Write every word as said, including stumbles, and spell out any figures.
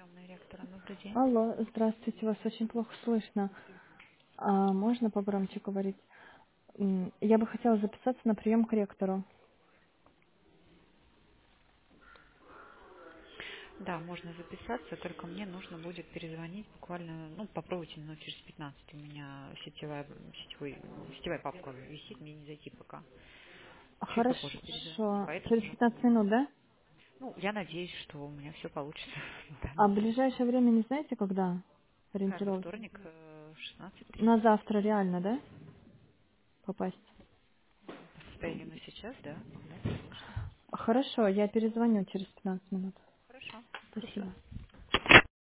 Приемная ректора, добрый день. Алло, здравствуйте, вас очень плохо слышно. А можно погромче говорить? М, Я бы хотела записаться на прием к ректору. Да, можно записаться, только мне нужно будет перезвонить буквально, ну, попробуйте минут через пятнадцать. У меня сетевая, сетевой, сетевая папка висит, мне не зайти пока. Чуть попозже перезвоните, Хорошо. поэтому Через нужно пятнадцать мне... минут, да? Ну, я надеюсь, что у меня все получится на А данный в случай. ближайшее время не знаете, когда Каждый ориентироваться? вторник э, в шестнадцать На тридцать. завтра реально, да, попасть? По состоянию на сейчас, да, вполне возможно. Хорошо, я перезвоню через пятнадцать минут. Хорошо, до Спасибо. свидания.